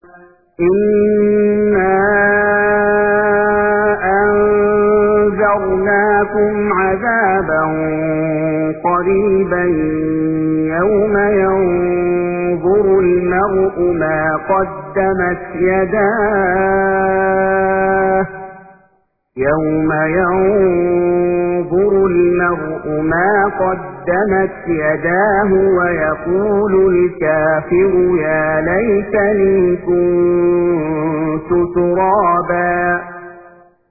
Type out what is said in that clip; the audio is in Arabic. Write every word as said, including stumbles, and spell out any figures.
إِنَّا أَنذَرْنَاكُمْ عَذَابًا قَرِيبًا يَوْمَ يَنظُرُ الْمَرْءُ مَا قَدَّمَتْ يَدَاهُ يَوْمَ يَنظُرُ الْمَرْءُ مَا قَدَّمَتْ يَدَاهُ وَيَقُولُ الْكَافِرُ يَا لَيْتَنِي كُنتُ تُرَابًا